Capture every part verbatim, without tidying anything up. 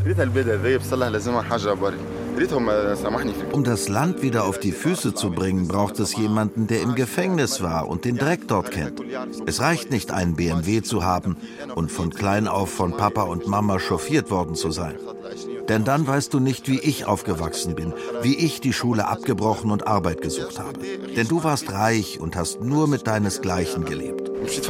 Um das Land wieder auf die Füße zu bringen, braucht es jemanden, der im Gefängnis war und den Dreck dort kennt. Es reicht nicht, einen B M W zu haben und von klein auf von Papa und Mama chauffiert worden zu sein. Denn dann weißt du nicht, wie ich aufgewachsen bin, wie ich die Schule abgebrochen und Arbeit gesucht habe. Denn du warst reich und hast nur mit deinesgleichen gelebt.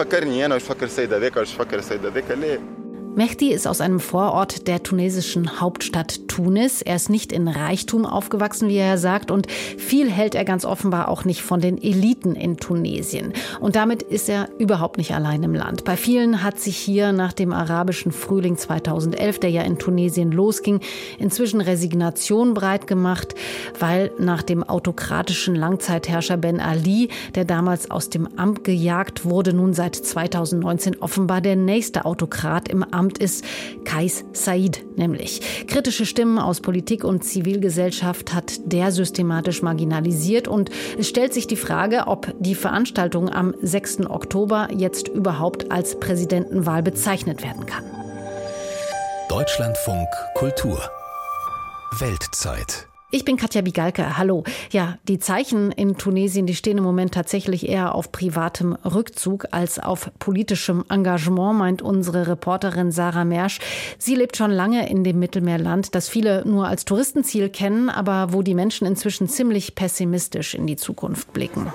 Mehdi ist aus einem Vorort der tunesischen Hauptstadt Tunis. Er ist nicht in Reichtum aufgewachsen, wie er sagt, und viel hält er ganz offenbar auch nicht von den Eliten in Tunesien. Und damit ist er überhaupt nicht allein im Land. Bei vielen hat sich hier nach dem arabischen Frühling zweitausendelf, der ja in Tunesien losging, inzwischen Resignation breit gemacht, weil nach dem autokratischen Langzeitherrscher Ben Ali, der damals aus dem Amt gejagt wurde, nun seit zweitausendneunzehn offenbar der nächste Autokrat im Amt ist, Kais Saied nämlich. Kritische Stimmen aus Politik und Zivilgesellschaft hat der systematisch marginalisiert und es stellt sich die Frage, ob die Veranstaltung am sechsten Oktober jetzt überhaupt als Präsidentenwahl bezeichnet werden kann. Deutschlandfunk Kultur Weltzeit. Ich bin Katja Bigalke, hallo. Ja, die Zeichen in Tunesien, die stehen im Moment tatsächlich eher auf privatem Rückzug als auf politischem Engagement, meint unsere Reporterin Sarah Mersch. Sie lebt schon lange in dem Mittelmeerland, das viele nur als Touristenziel kennen, aber wo die Menschen inzwischen ziemlich pessimistisch in die Zukunft blicken.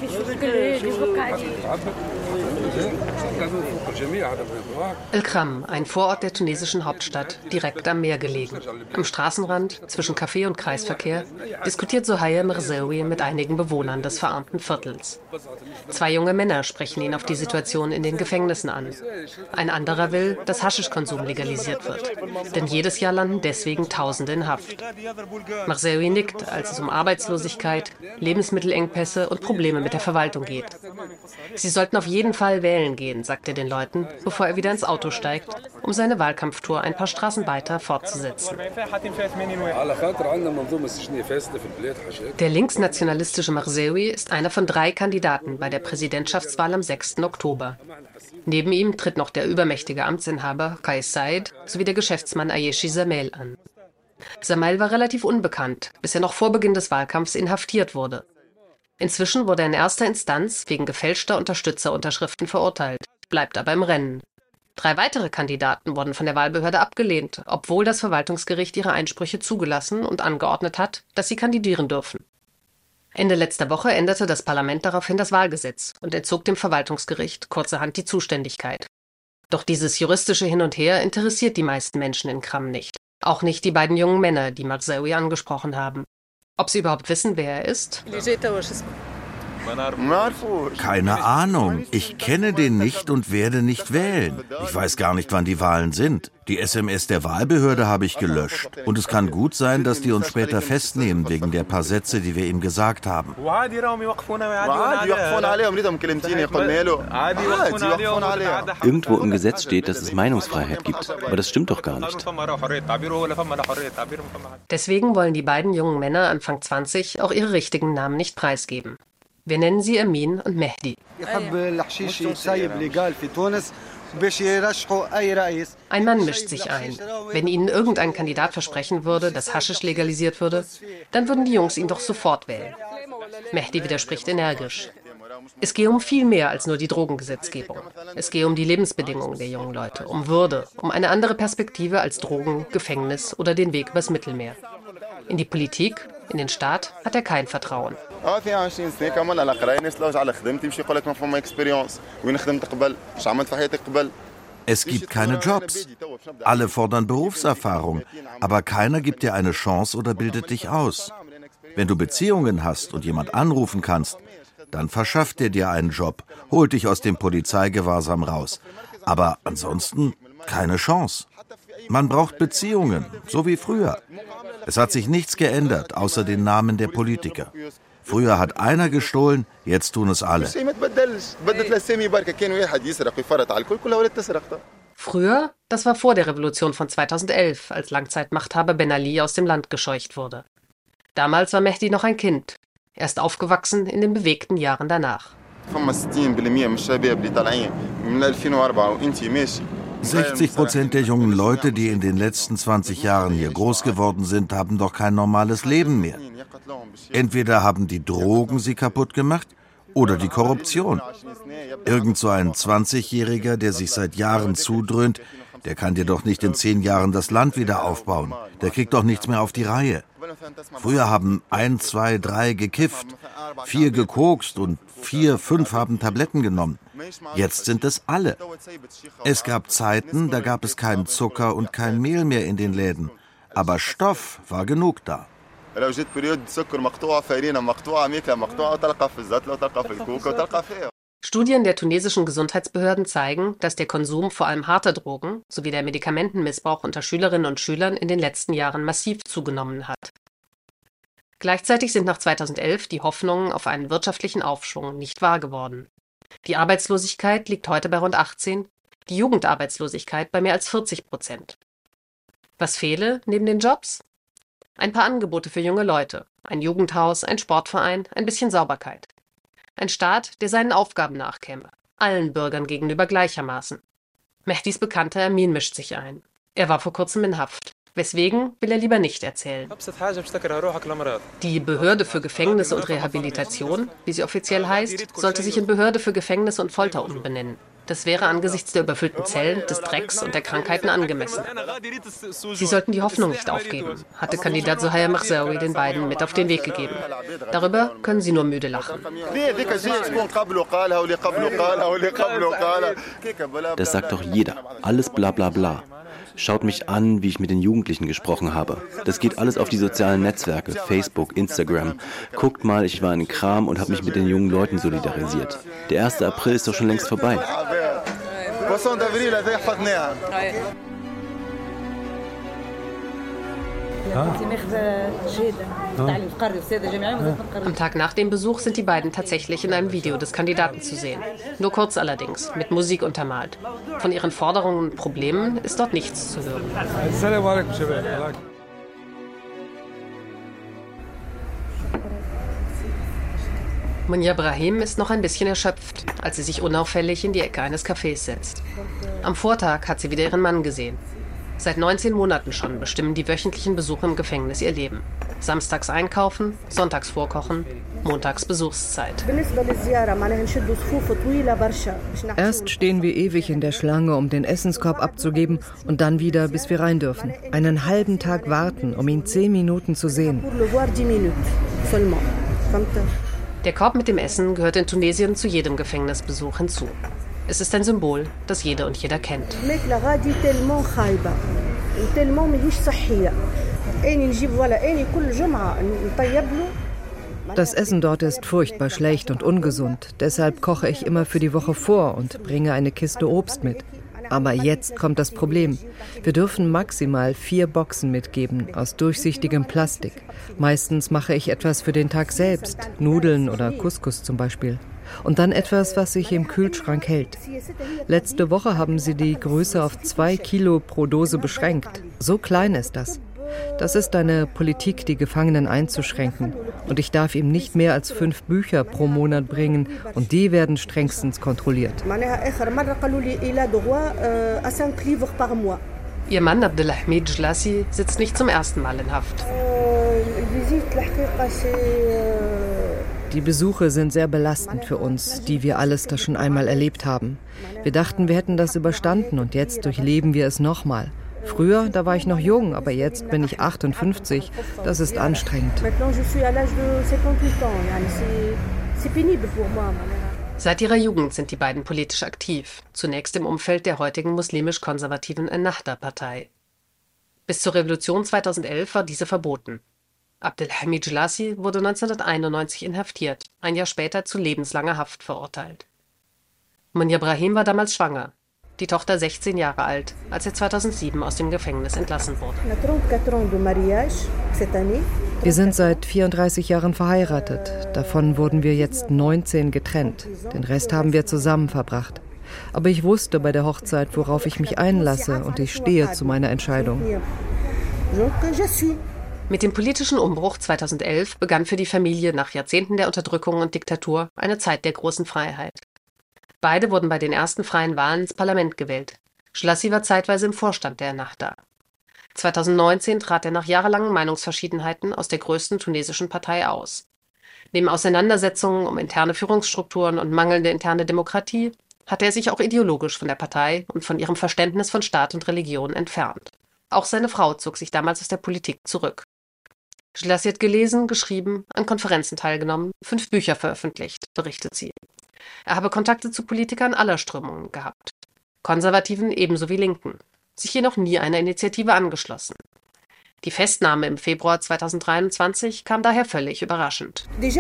El-Kram, ein Vorort der tunesischen Hauptstadt, direkt am Meer gelegen. Am Straßenrand, zwischen Café und Kreisverkehr, diskutiert Sohail Merzoui mit einigen Bewohnern des verarmten Viertels. Zwei junge Männer sprechen ihn auf die Situation in den Gefängnissen an. Ein anderer will, dass Haschischkonsum legalisiert wird. Denn jedes Jahr landen deswegen Tausende in Haft. Merzoui nickt, als es um Arbeitslosigkeit, Lebensmittelengpässe und Probleme mit der Verwaltung geht. Sie sollten auf jeden Fall wählen gehen, sagt er den Leuten, bevor er wieder ins Auto steigt, um seine Wahlkampftour ein paar Straßen weiter fortzusetzen. Der linksnationalistische Merzoui ist einer von drei Kandidaten bei der Präsidentschaftswahl am sechsten Oktober. Neben ihm tritt noch der übermächtige Amtsinhaber Kais Saied sowie der Geschäftsmann Ayeshi Zamel an. Zamel war relativ unbekannt, bis er noch vor Beginn des Wahlkampfs inhaftiert wurde. Inzwischen wurde er in erster Instanz wegen gefälschter Unterstützerunterschriften verurteilt, bleibt aber im Rennen. Drei weitere Kandidaten wurden von der Wahlbehörde abgelehnt, obwohl das Verwaltungsgericht ihre Einsprüche zugelassen und angeordnet hat, dass sie kandidieren dürfen. Ende letzter Woche änderte das Parlament daraufhin das Wahlgesetz und entzog dem Verwaltungsgericht kurzerhand die Zuständigkeit. Doch dieses juristische Hin und Her interessiert die meisten Menschen in Kram nicht. Auch nicht die beiden jungen Männer, die Merzoui angesprochen haben. Ob sie überhaupt wissen, wer er ist? Keine Ahnung. Ich kenne den nicht und werde nicht wählen. Ich weiß gar nicht, wann die Wahlen sind. Die S M S der Wahlbehörde habe ich gelöscht. Und es kann gut sein, dass die uns später festnehmen, wegen der paar Sätze, die wir ihm gesagt haben. Irgendwo im Gesetz steht, dass es Meinungsfreiheit gibt. Aber das stimmt doch gar nicht. Deswegen wollen die beiden jungen Männer Anfang zwanzig auch ihre richtigen Namen nicht preisgeben. Wir nennen sie Amin und Mehdi. Ein Mann mischt sich ein. Wenn ihnen irgendein Kandidat versprechen würde, dass Haschisch legalisiert würde, dann würden die Jungs ihn doch sofort wählen. Mehdi widerspricht energisch. Es gehe um viel mehr als nur die Drogengesetzgebung. Es gehe um die Lebensbedingungen der jungen Leute, um Würde, um eine andere Perspektive als Drogen, Gefängnis oder den Weg übers Mittelmeer. In die Politik, in den Staat hat er kein Vertrauen. Es gibt keine Jobs. Alle fordern Berufserfahrung, aber keiner gibt dir eine Chance oder bildet dich aus. Wenn du Beziehungen hast und jemand anrufen kannst, dann verschafft er dir einen Job, holt dich aus dem Polizeigewahrsam raus. Aber ansonsten keine Chance. Man braucht Beziehungen, so wie früher. Es hat sich nichts geändert, außer den Namen der Politiker. Früher hat einer gestohlen, jetzt tun es alle. Früher, das war vor der Revolution von zweitausendelf, als Langzeitmachthaber Ben Ali aus dem Land gescheucht wurde. Damals war Mehdi noch ein Kind. Er ist aufgewachsen in den bewegten Jahren danach. sechzig Prozent der jungen Leute, die in den letzten zwanzig Jahren hier groß geworden sind, haben doch kein normales Leben mehr. Entweder haben die Drogen sie kaputt gemacht oder die Korruption. Irgend so ein zwanzigjähriger, der sich seit Jahren zudröhnt, der kann dir doch nicht in zehn Jahren das Land wieder aufbauen. Der kriegt doch nichts mehr auf die Reihe. Früher haben ein, zwei, drei gekifft, vier gekokst und vier, fünf haben Tabletten genommen. Jetzt sind es alle. Es gab Zeiten, da gab es keinen Zucker und kein Mehl mehr in den Läden. Aber Stoff war genug da. Studien der tunesischen Gesundheitsbehörden zeigen, dass der Konsum vor allem harter Drogen sowie der Medikamentenmissbrauch unter Schülerinnen und Schülern in den letzten Jahren massiv zugenommen hat. Gleichzeitig sind nach zweitausendelf die Hoffnungen auf einen wirtschaftlichen Aufschwung nicht wahr geworden. Die Arbeitslosigkeit liegt heute bei rund achtzehn, die Jugendarbeitslosigkeit bei mehr als vierzig Prozent. Was fehle neben den Jobs? Ein paar Angebote für junge Leute, ein Jugendhaus, ein Sportverein, ein bisschen Sauberkeit. Ein Staat, der seinen Aufgaben nachkäme, allen Bürgern gegenüber gleichermaßen. Mehdis Bekannter Amin mischt sich ein. Er war vor kurzem in Haft. Weswegen, will er lieber nicht erzählen. Die Behörde für Gefängnisse und Rehabilitation, wie sie offiziell heißt, sollte sich in Behörde für Gefängnisse und Folter umbenennen. Das wäre angesichts der überfüllten Zellen, des Drecks und der Krankheiten angemessen. Sie sollten die Hoffnung nicht aufgeben, hatte Kandidat Zohair Maghzaoui den beiden mit auf den Weg gegeben. Darüber können sie nur müde lachen. Das sagt doch jeder. Alles bla bla bla. Schaut mich an, wie ich mit den Jugendlichen gesprochen habe. Das geht alles auf die sozialen Netzwerke, Facebook, Instagram. Guckt mal, ich war in Kram und habe mich mit den jungen Leuten solidarisiert. Der erste April ist doch schon längst vorbei. Am Tag nach dem Besuch sind die beiden tatsächlich in einem Video des Kandidaten zu sehen. Nur kurz allerdings, mit Musik untermalt. Von ihren Forderungen und Problemen ist dort nichts zu hören. Munja Brahim ist noch ein bisschen erschöpft, als sie sich unauffällig in die Ecke eines Cafés setzt. Am Vortag hat sie wieder ihren Mann gesehen. Seit neunzehn Monaten schon bestimmen die wöchentlichen Besuche im Gefängnis ihr Leben. Samstags einkaufen, sonntags vorkochen, montags Besuchszeit. Erst stehen wir ewig in der Schlange, um den Essenskorb abzugeben und dann wieder, bis wir rein dürfen. Einen halben Tag warten, um ihn zehn Minuten zu sehen. Der Korb mit dem Essen gehört in Tunesien zu jedem Gefängnisbesuch hinzu. Es ist ein Symbol, das jede und jeder kennt. Das Essen dort ist furchtbar schlecht und ungesund. Deshalb koche ich immer für die Woche vor und bringe eine Kiste Obst mit. Aber jetzt kommt das Problem. Wir dürfen maximal vier Boxen mitgeben, aus durchsichtigem Plastik. Meistens mache ich etwas für den Tag selbst, Nudeln oder Couscous zum Beispiel. Und dann etwas, was sich im Kühlschrank hält. Letzte Woche haben sie die Größe auf zwei Kilo pro Dose beschränkt. So klein ist das. Das ist eine Politik, die Gefangenen einzuschränken. Und ich darf ihm nicht mehr als fünf Bücher pro Monat bringen. Und die werden strengstens kontrolliert. Ihr Mann Abdelhamid Jlassi sitzt nicht zum ersten Mal in Haft. Die Besuche sind sehr belastend für uns, die wir alles da schon einmal erlebt haben. Wir dachten, wir hätten das überstanden und jetzt durchleben wir es nochmal. Früher, da war ich noch jung, aber jetzt bin ich achtundfünfzig. Das ist anstrengend. Seit ihrer Jugend sind die beiden politisch aktiv, zunächst im Umfeld der heutigen muslimisch-konservativen Ennahda-Partei. Bis zur Revolution zweitausendelf war diese verboten. Abdelhamid Jlassi wurde neunzehnhunderteinundneunzig inhaftiert, ein Jahr später zu lebenslanger Haft verurteilt. Munja Brahim war damals schwanger, die Tochter sechzehn Jahre alt, als er zweitausendsieben aus dem Gefängnis entlassen wurde. Wir sind seit vierunddreißig Jahren verheiratet. Davon wurden wir jetzt neunzehn getrennt. Den Rest haben wir zusammen verbracht. Aber ich wusste bei der Hochzeit, worauf ich mich einlasse, und ich stehe zu meiner Entscheidung. Mit dem politischen Umbruch zweitausendelf begann für die Familie nach Jahrzehnten der Unterdrückung und Diktatur eine Zeit der großen Freiheit. Beide wurden bei den ersten freien Wahlen ins Parlament gewählt. Jelassi war zeitweise im Vorstand der Ennahda. zweitausendneunzehn trat er nach jahrelangen Meinungsverschiedenheiten aus der größten tunesischen Partei aus. Neben Auseinandersetzungen um interne Führungsstrukturen und mangelnde interne Demokratie hatte er sich auch ideologisch von der Partei und von ihrem Verständnis von Staat und Religion entfernt. Auch seine Frau zog sich damals aus der Politik zurück. Jelassi hat gelesen, geschrieben, an Konferenzen teilgenommen, fünf Bücher veröffentlicht, berichtet sie. Er habe Kontakte zu Politikern aller Strömungen gehabt. Konservativen ebenso wie Linken, sich jedoch nie einer Initiative angeschlossen. Die Festnahme im Februar zweitausenddreiundzwanzig kam daher völlig überraschend. Es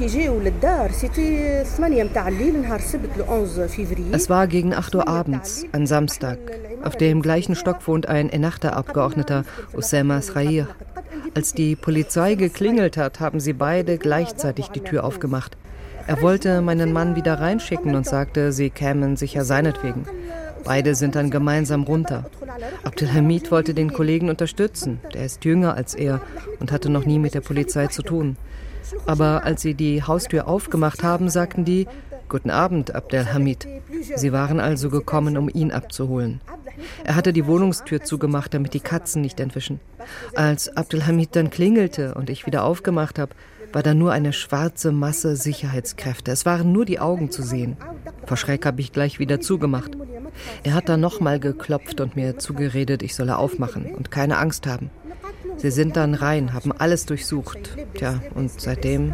war gegen acht Uhr abends, ein Samstag. Auf dem gleichen Stock wohnt ein Ennahda-Abgeordneter, Oussama Srair. Als die Polizei geklingelt hat, haben sie beide gleichzeitig die Tür aufgemacht. Er wollte meinen Mann wieder reinschicken und sagte, sie kämen sicher seinetwegen. Beide sind dann gemeinsam runter. Abdelhamid wollte den Kollegen unterstützen. Der ist jünger als er und hatte noch nie mit der Polizei zu tun. Aber als sie die Haustür aufgemacht haben, sagten die, »Guten Abend, Abdelhamid.« Sie waren also gekommen, um ihn abzuholen. Er hatte die Wohnungstür zugemacht, damit die Katzen nicht entwischen. Als Abdelhamid dann klingelte und ich wieder aufgemacht habe, war da nur eine schwarze Masse Sicherheitskräfte. Es waren nur die Augen zu sehen. Vor Schreck habe ich gleich wieder zugemacht. Er hat dann nochmal geklopft und mir zugeredet, ich solle aufmachen und keine Angst haben. Sie sind dann rein, haben alles durchsucht. Tja, und seitdem...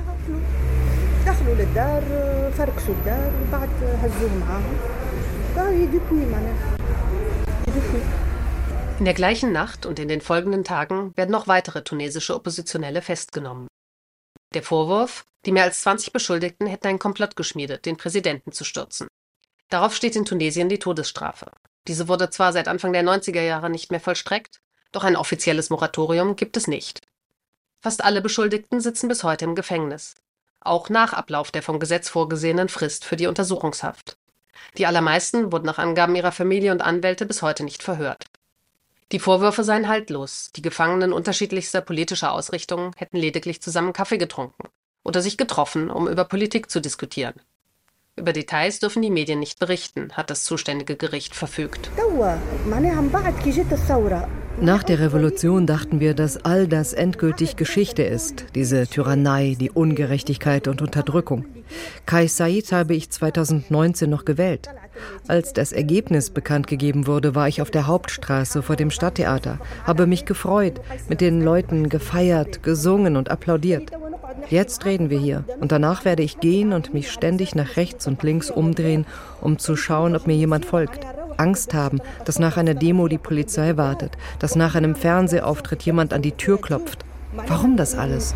In der gleichen Nacht und in den folgenden Tagen werden noch weitere tunesische Oppositionelle festgenommen. Der Vorwurf, die mehr als zwanzig Beschuldigten hätten einen Komplott geschmiedet, den Präsidenten zu stürzen. Darauf steht in Tunesien die Todesstrafe. Diese wurde zwar seit Anfang der neunziger Jahre nicht mehr vollstreckt, doch ein offizielles Moratorium gibt es nicht. Fast alle Beschuldigten sitzen bis heute im Gefängnis, auch nach Ablauf der vom Gesetz vorgesehenen Frist für die Untersuchungshaft. Die allermeisten wurden nach Angaben ihrer Familie und Anwälte bis heute nicht verhört. Die Vorwürfe seien haltlos, die Gefangenen unterschiedlichster politischer Ausrichtungen hätten lediglich zusammen Kaffee getrunken oder sich getroffen, um über Politik zu diskutieren. Über Details dürfen die Medien nicht berichten, hat das zuständige Gericht verfügt. Nach der Revolution dachten wir, dass all das endgültig Geschichte ist, diese Tyrannei, die Ungerechtigkeit und Unterdrückung. Kais Saied habe ich zweitausendneunzehn noch gewählt. Als das Ergebnis bekannt gegeben wurde, war ich auf der Hauptstraße vor dem Stadttheater, habe mich gefreut, mit den Leuten gefeiert, gesungen und applaudiert. Jetzt reden wir hier und danach werde ich gehen und mich ständig nach rechts und links umdrehen, um zu schauen, ob mir jemand folgt. Angst haben, dass nach einer Demo die Polizei wartet, dass nach einem Fernsehauftritt jemand an die Tür klopft. Warum das alles?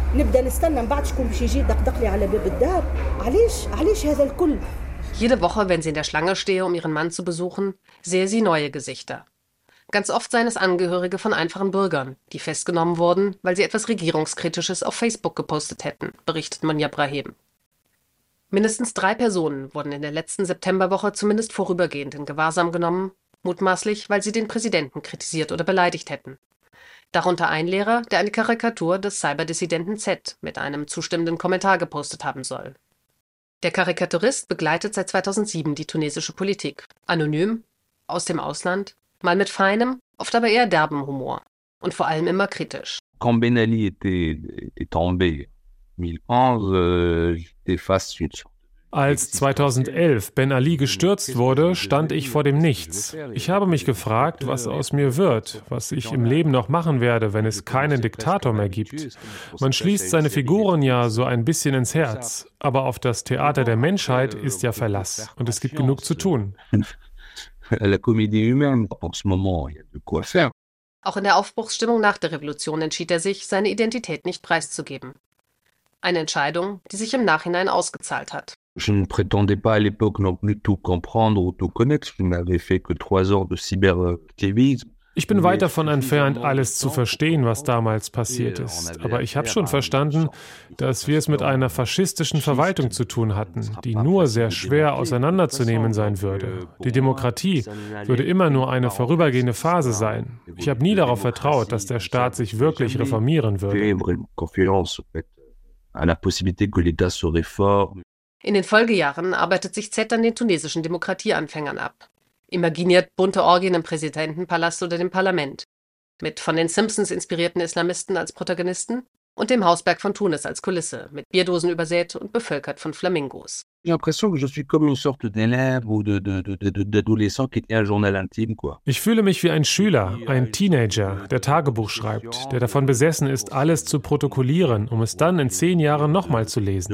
Jede Woche, wenn sie in der Schlange stehe, um ihren Mann zu besuchen, sehe sie neue Gesichter. Ganz oft seien es Angehörige von einfachen Bürgern, die festgenommen wurden, weil sie etwas Regierungskritisches auf Facebook gepostet hätten, berichtet Monia Brahim. Mindestens drei Personen wurden in der letzten Septemberwoche zumindest vorübergehend in Gewahrsam genommen, mutmaßlich, weil sie den Präsidenten kritisiert oder beleidigt hätten. Darunter ein Lehrer, der eine Karikatur des Cyberdissidenten Z mit einem zustimmenden Kommentar gepostet haben soll. Der Karikaturist begleitet seit zweitausendsieben die tunesische Politik, anonym, aus dem Ausland, mal mit feinem, oft aber eher derbem Humor und vor allem immer kritisch. Quand Ben Ali était, est tombé, zweitausendelf, j'étais face à une Als zweitausendelf Ben Ali gestürzt wurde, stand ich vor dem Nichts. Ich habe mich gefragt, was aus mir wird, was ich im Leben noch machen werde, wenn es keinen Diktator mehr gibt. Man schließt seine Figuren ja so ein bisschen ins Herz, aber auf das Theater der Menschheit ist ja Verlass und es gibt genug zu tun. Auch in der Aufbruchsstimmung nach der Revolution entschied er sich, seine Identität nicht preiszugeben. Eine Entscheidung, die sich im Nachhinein ausgezahlt hat. Je ne prétendais pas à l'époque non plus tout comprendre ou tout connaître. Je n'avais fait que trois ans de cyberaktivisme. Ich bin weit davon entfernt, alles zu verstehen, was damals passiert ist. Aber ich habe schon verstanden, dass wir es mit einer faschistischen Verwaltung zu tun hatten, die nur sehr schwer auseinanderzunehmen sein würde. Die Demokratie würde immer nur eine vorübergehende Phase sein. Ich habe nie darauf vertraut, dass der Staat sich wirklich reformieren würde. In den Folgejahren arbeitet sich Z an den tunesischen Demokratieanfängern ab. imaginiert bunte Orgien im Präsidentenpalast oder dem Parlament, mit von den Simpsons inspirierten Islamisten als Protagonisten und dem Hausberg von Tunis als Kulisse, mit Bierdosen übersät und bevölkert von Flamingos. Ich fühle mich wie ein Schüler, ein Teenager, der Tagebuch schreibt, der davon besessen ist, alles zu protokollieren, um es dann in zehn Jahren nochmal zu lesen.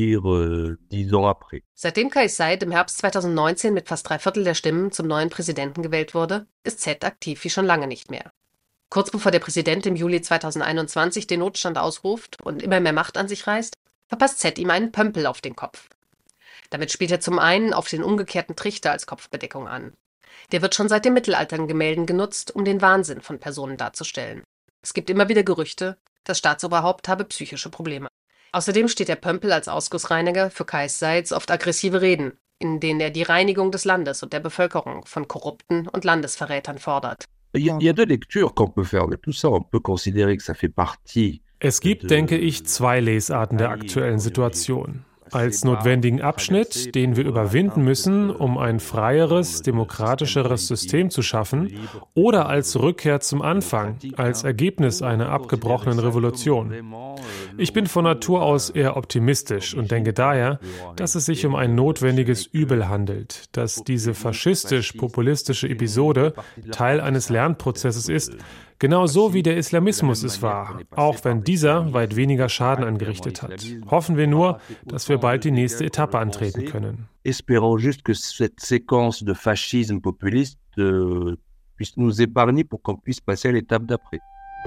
Seitdem Kais Saied im Herbst zweitausendneunzehn mit fast drei Viertel der Stimmen zum neuen Präsidenten gewählt wurde, ist Z aktiv wie schon lange nicht mehr. Kurz bevor der Präsident im Juli zweitausendeinundzwanzig den Notstand ausruft und immer mehr Macht an sich reißt, verpasst Z ihm einen Pömpel auf den Kopf. Damit spielt er zum einen auf den umgekehrten Trichter als Kopfbedeckung an. Der wird schon seit dem Mittelalter in Gemälden genutzt, um den Wahnsinn von Personen darzustellen. Es gibt immer wieder Gerüchte, das Staatsoberhaupt habe psychische Probleme. Außerdem steht der Pömpel als Ausgussreiniger für Kais Saieds oft aggressive Reden, in denen er die Reinigung des Landes und der Bevölkerung von Korrupten und Landesverrätern fordert. Es gibt, denke ich, zwei Lesarten der aktuellen Situation. Als notwendigen Abschnitt, den wir überwinden müssen, um ein freieres, demokratischeres System zu schaffen, oder als Rückkehr zum Anfang, als Ergebnis einer abgebrochenen Revolution. Ich bin von Natur aus eher optimistisch und denke daher, dass es sich um ein notwendiges Übel handelt, dass diese faschistisch-populistische Episode Teil eines Lernprozesses ist, genauso wie der Islamismus es war, auch wenn dieser weit weniger Schaden angerichtet hat. Hoffen wir nur, dass wir bald die nächste Etappe antreten können. Espérons juste que cette séquence de fascisme populiste euh, puisse nous épargner pour qu'on puisse passer à l'étape d'après.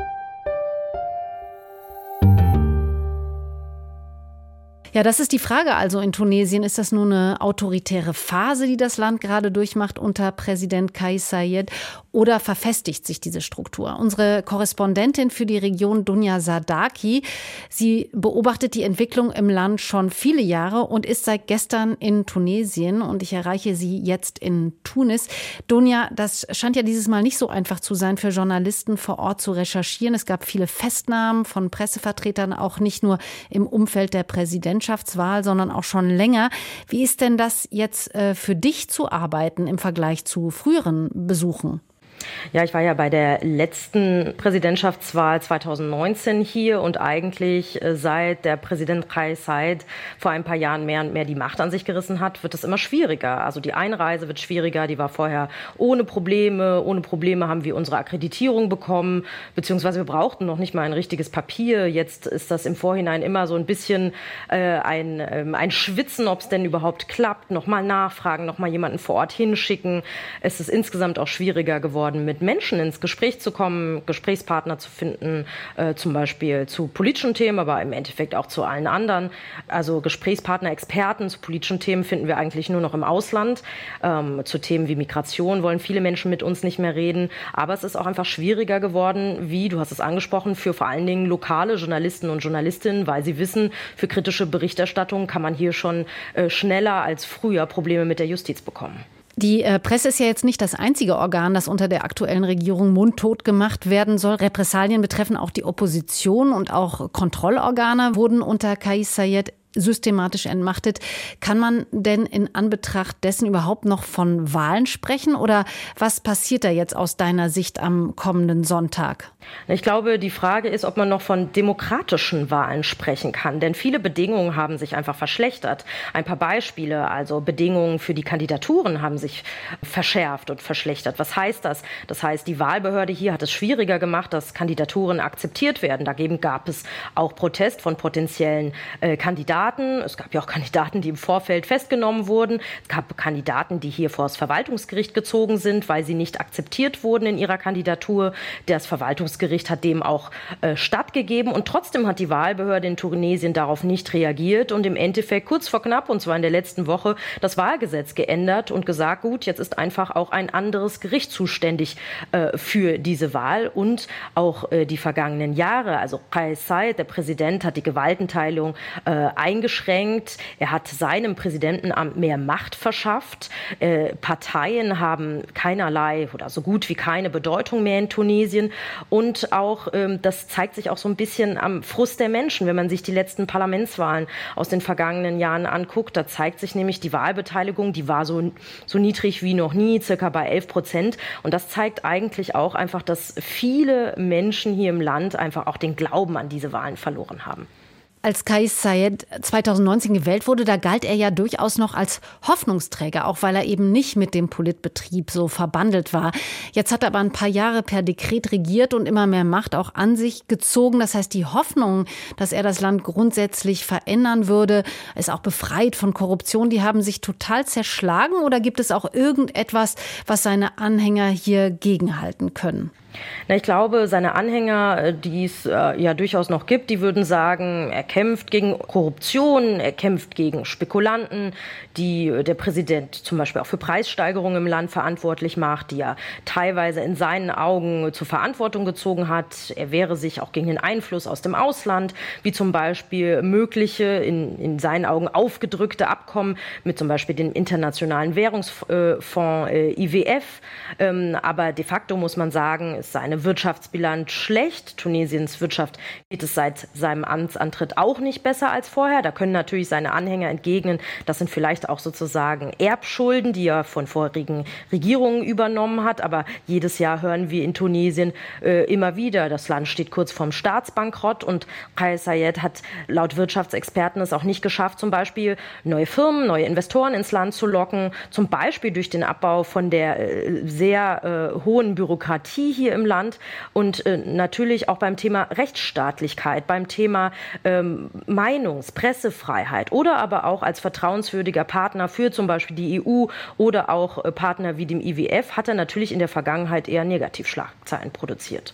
Ja, das ist die Frage also in Tunesien. Ist das nun eine autoritäre Phase, die das Land gerade durchmacht unter Präsident Kais Saied, oder verfestigt sich diese Struktur? Unsere Korrespondentin für die Region Dunja Sadaki, sie beobachtet die Entwicklung im Land schon viele Jahre und ist seit gestern in Tunesien, und ich erreiche sie jetzt in Tunis. Dunja, das scheint ja dieses Mal nicht so einfach zu sein für Journalisten vor Ort zu recherchieren. Es gab viele Festnahmen von Pressevertretern, auch nicht nur im Umfeld der Präsidentschaftswahl, sondern auch schon länger. Wie ist denn das jetzt äh, für dich zu arbeiten im Vergleich zu früheren Besuchen? Ja, ich war ja bei der letzten Präsidentschaftswahl zweitausendneunzehn hier und eigentlich äh, seit der Präsident Kais Saied vor ein paar Jahren mehr und mehr die Macht an sich gerissen hat, wird es immer schwieriger. Also die Einreise wird schwieriger, die war vorher ohne Probleme. Ohne Probleme haben wir unsere Akkreditierung bekommen, beziehungsweise wir brauchten noch nicht mal ein richtiges Papier. Jetzt ist das im Vorhinein immer so ein bisschen äh, ein, äh, ein Schwitzen, ob es denn überhaupt klappt, nochmal nachfragen, nochmal jemanden vor Ort hinschicken. Es ist insgesamt auch schwieriger geworden, mit Menschen ins Gespräch zu kommen, Gesprächspartner zu finden, äh, zum Beispiel zu politischen Themen, aber im Endeffekt auch zu allen anderen. Also Gesprächspartner, Experten zu politischen Themen finden wir eigentlich nur noch im Ausland. Ähm, zu Themen wie Migration wollen viele Menschen mit uns nicht mehr reden. Aber es ist auch einfach schwieriger geworden, wie, du hast es angesprochen, für vor allen Dingen lokale Journalisten und Journalistinnen, weil sie wissen, für kritische Berichterstattung kann man hier schon äh, schneller als früher Probleme mit der Justiz bekommen. Die äh, Presse ist ja jetzt nicht das einzige Organ, das unter der aktuellen Regierung mundtot gemacht werden soll. Repressalien betreffen auch die Opposition, und auch Kontrollorgane wurden unter Kais Saied systematisch entmachtet. Kann man denn in Anbetracht dessen überhaupt noch von Wahlen sprechen? Oder was passiert da jetzt aus deiner Sicht am kommenden Sonntag? Ich glaube, die Frage ist, ob man noch von demokratischen Wahlen sprechen kann. Denn viele Bedingungen haben sich einfach verschlechtert. Ein paar Beispiele, also Bedingungen für die Kandidaturen haben sich verschärft und verschlechtert. Was heißt das? Das heißt, die Wahlbehörde hier hat es schwieriger gemacht, dass Kandidaturen akzeptiert werden. Dagegen gab es auch Protest von potenziellen äh, Kandidaten. Es gab ja auch Kandidaten, die im Vorfeld festgenommen wurden. Es gab Kandidaten, die hier vor das Verwaltungsgericht gezogen sind, weil sie nicht akzeptiert wurden in ihrer Kandidatur. Das Verwaltungsgericht hat dem auch äh, stattgegeben. Und trotzdem hat die Wahlbehörde in Tunesien darauf nicht reagiert und im Endeffekt kurz vor knapp, und zwar in der letzten Woche, das Wahlgesetz geändert und gesagt, gut, jetzt ist einfach auch ein anderes Gericht zuständig äh, für diese Wahl. Und auch äh, die vergangenen Jahre, also Kais Saied, der Präsident, hat die Gewaltenteilung äh, eingeschränkt. Er hat seinem Präsidentenamt mehr Macht verschafft. Äh, Parteien haben keinerlei oder so gut wie keine Bedeutung mehr in Tunesien. Und auch, ähm, das zeigt sich auch so ein bisschen am Frust der Menschen, wenn man sich die letzten Parlamentswahlen aus den vergangenen Jahren anguckt. Da zeigt sich nämlich die Wahlbeteiligung, die war so, so niedrig wie noch nie, circa bei elf Prozent. Und das zeigt eigentlich auch einfach, dass viele Menschen hier im Land einfach auch den Glauben an diese Wahlen verloren haben. Als Kais Saied zweitausendneunzehn gewählt wurde, da galt er ja durchaus noch als Hoffnungsträger, auch weil er eben nicht mit dem Politbetrieb so verbandelt war. Jetzt hat er aber ein paar Jahre per Dekret regiert und immer mehr Macht auch an sich gezogen. Das heißt, die Hoffnung, dass er das Land grundsätzlich verändern würde, ist auch befreit von Korruption, die haben sich total zerschlagen. Oder gibt es auch irgendetwas, was seine Anhänger hier gegenhalten können? Na, ich glaube, seine Anhänger, die es äh, ja durchaus noch gibt, die würden sagen, er kämpft gegen Korruption, er kämpft gegen Spekulanten, die äh, der Präsident zum Beispiel auch für Preissteigerungen im Land verantwortlich macht, die er teilweise in seinen Augen zur Verantwortung gezogen hat. Er wehre sich auch gegen den Einfluss aus dem Ausland, wie zum Beispiel mögliche, in, in seinen Augen aufgedrückte Abkommen mit zum Beispiel dem Internationalen Währungsfonds äh, I W F. Ähm, aber de facto muss man sagen, ist seine Wirtschaftsbilanz schlecht. Tunesiens Wirtschaft geht es seit seinem Amtsantritt auch nicht besser als vorher. Da können natürlich seine Anhänger entgegnen, das sind vielleicht auch sozusagen Erbschulden, die er von vorherigen Regierungen übernommen hat. Aber jedes Jahr hören wir in Tunesien äh, immer wieder, das Land steht kurz vorm Staatsbankrott und Kais Saied hat laut Wirtschaftsexperten es auch nicht geschafft, zum Beispiel neue Firmen, neue Investoren ins Land zu locken, zum Beispiel durch den Abbau von der äh, sehr äh, hohen Bürokratie hier im Land und äh, natürlich auch beim Thema Rechtsstaatlichkeit, beim Thema ähm, Meinungs-, Pressefreiheit oder aber auch als vertrauenswürdiger Partner für zum Beispiel die E U oder auch äh, Partner wie dem I W F hat er natürlich in der Vergangenheit eher Negativschlagzeilen produziert.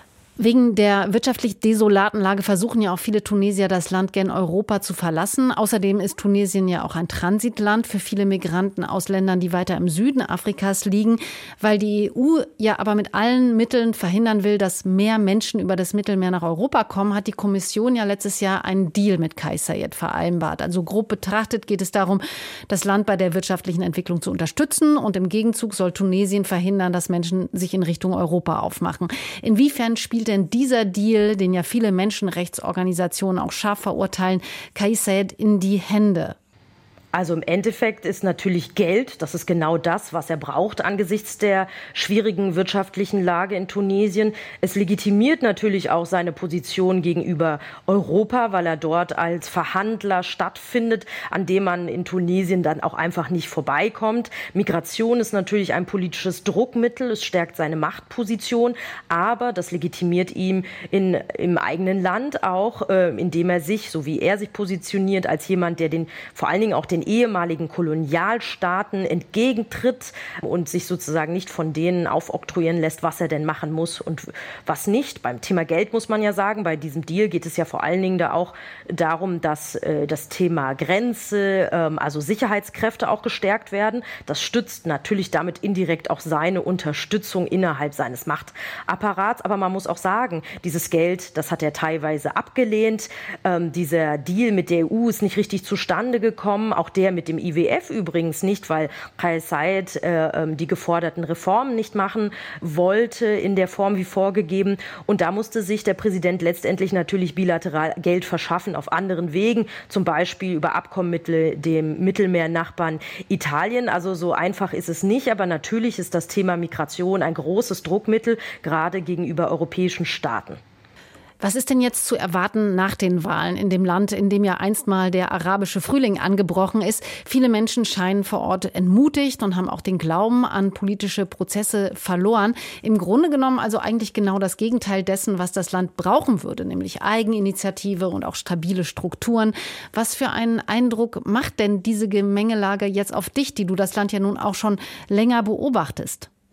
Wegen der wirtschaftlich desolaten Lage versuchen ja auch viele Tunesier, das Land gern Europa zu verlassen. Außerdem ist Tunesien ja auch ein Transitland für viele Migranten aus Ländern, die weiter im Süden Afrikas liegen. Weil die E U ja aber mit allen Mitteln verhindern will, dass mehr Menschen über das Mittelmeer nach Europa kommen, hat die Kommission ja letztes Jahr einen Deal mit Kais Saied vereinbart. Also grob betrachtet geht es darum, das Land bei der wirtschaftlichen Entwicklung zu unterstützen. Und im Gegenzug soll Tunesien verhindern, dass Menschen sich in Richtung Europa aufmachen. Inwiefern spielt denn dieser Deal, den ja viele Menschenrechtsorganisationen auch scharf verurteilen, Kais Saied in die Hände? Also im Endeffekt ist natürlich Geld, das ist genau das, was er braucht angesichts der schwierigen wirtschaftlichen Lage in Tunesien. Es legitimiert natürlich auch seine Position gegenüber Europa, weil er dort als Verhandler stattfindet, an dem man in Tunesien dann auch einfach nicht vorbeikommt. Migration ist natürlich ein politisches Druckmittel, es stärkt seine Machtposition, aber das legitimiert ihm in, im eigenen Land auch, äh, indem er sich, so wie er sich positioniert, als jemand, der den vor allen Dingen auch den ehemaligen Kolonialstaaten entgegentritt und sich sozusagen nicht von denen aufoktroyieren lässt, was er denn machen muss und was nicht. Beim Thema Geld muss man ja sagen, bei diesem Deal geht es ja vor allen Dingen da auch darum, dass äh, das Thema Grenze, ähm, also Sicherheitskräfte auch gestärkt werden. Das stützt natürlich damit indirekt auch seine Unterstützung innerhalb seines Machtapparats. Aber man muss auch sagen, dieses Geld, das hat er teilweise abgelehnt. Ähm, dieser Deal mit der E U ist nicht richtig zustande gekommen. Auch der mit dem I W F übrigens nicht, weil Kais Saied äh, die geforderten Reformen nicht machen wollte in der Form wie vorgegeben. Und da musste sich der Präsident letztendlich natürlich bilateral Geld verschaffen auf anderen Wegen, zum Beispiel über Abkommen mit dem Mittelmeernachbarn Italien. Also so einfach ist es nicht, aber natürlich ist das Thema Migration ein großes Druckmittel, gerade gegenüber europäischen Staaten. Was ist denn jetzt zu erwarten nach den Wahlen in dem Land, in dem ja einst mal der arabische Frühling angebrochen ist? Viele Menschen scheinen vor Ort entmutigt und haben auch den Glauben an politische Prozesse verloren. Im Grunde genommen also eigentlich genau das Gegenteil dessen, was das Land brauchen würde, nämlich Eigeninitiative und auch stabile Strukturen. Was für einen Eindruck macht denn diese Gemengelage jetzt auf dich, die du das Land ja nun auch schon länger beobachtest?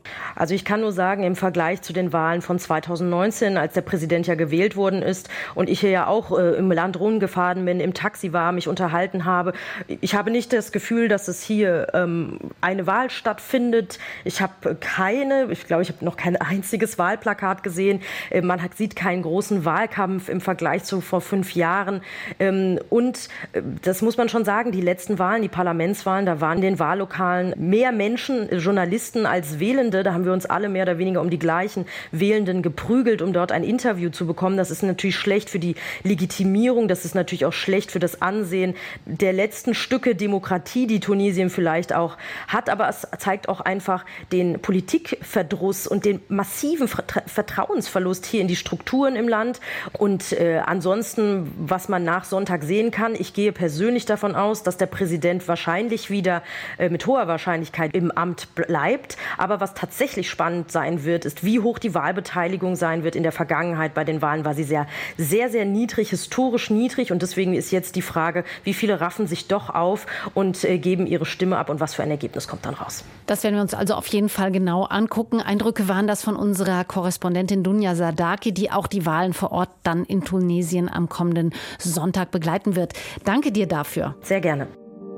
Also ich kann nur sagen, im Vergleich zu den Wahlen von zweitausendneunzehn, als der Präsident ja gewählt worden ist und ich hier ja auch äh, im Land rumgefahren bin, im Taxi war, mich unterhalten habe, ich habe nicht das Gefühl, dass es hier ähm, eine Wahl stattfindet. Ich habe keine, ich glaube, ich habe noch kein einziges Wahlplakat gesehen. Äh, man hat, sieht keinen großen Wahlkampf im Vergleich zu vor fünf Jahren. Ähm, und äh, das muss man schon sagen, die letzten Wahlen, die Parlamentswahlen, da waren in den Wahllokalen mehr Menschen, äh, Journalisten als Wählende. Da haben wir uns alle mehr oder weniger um die gleichen Wählenden geprügelt, um dort ein Interview zu bekommen. Das ist natürlich schlecht für die Legitimierung, das ist natürlich auch schlecht für das Ansehen der letzten Stücke Demokratie, die Tunesien vielleicht auch hat. Aber es zeigt auch einfach den Politikverdruss und den massiven Vertrauensverlust hier in die Strukturen im Land. Und äh, ansonsten, was man nach Sonntag sehen kann, ich gehe persönlich davon aus, dass der Präsident wahrscheinlich wieder äh, mit hoher Wahrscheinlichkeit im Amt bleibt. Aber was tatsächlich spannend sein wird, ist, wie hoch die Wahlbeteiligung sein wird. In der Vergangenheit bei den Wahlen war sie sehr, sehr, sehr niedrig, historisch niedrig. Und deswegen ist jetzt die Frage, wie viele raffen sich doch auf und äh, geben ihre Stimme ab und was für ein Ergebnis kommt dann raus. Das werden wir uns also auf jeden Fall genau angucken. Eindrücke waren das von unserer Korrespondentin Dunja Sadaki, die auch die Wahlen vor Ort dann in Tunesien am kommenden Sonntag begleiten wird. Danke dir dafür. Sehr gerne.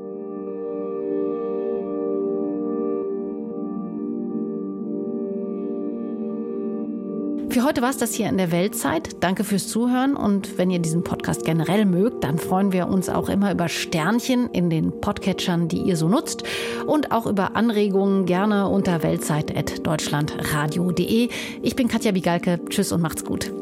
Für heute war es das hier in der Weltzeit. Danke fürs Zuhören und wenn ihr diesen Podcast generell mögt, dann freuen wir uns auch immer über Sternchen in den Podcatchern, die ihr so nutzt und auch über Anregungen gerne unter weltzeit at deutschlandradio punkt de. Ich bin Katja Bigalke. Tschüss und macht's gut.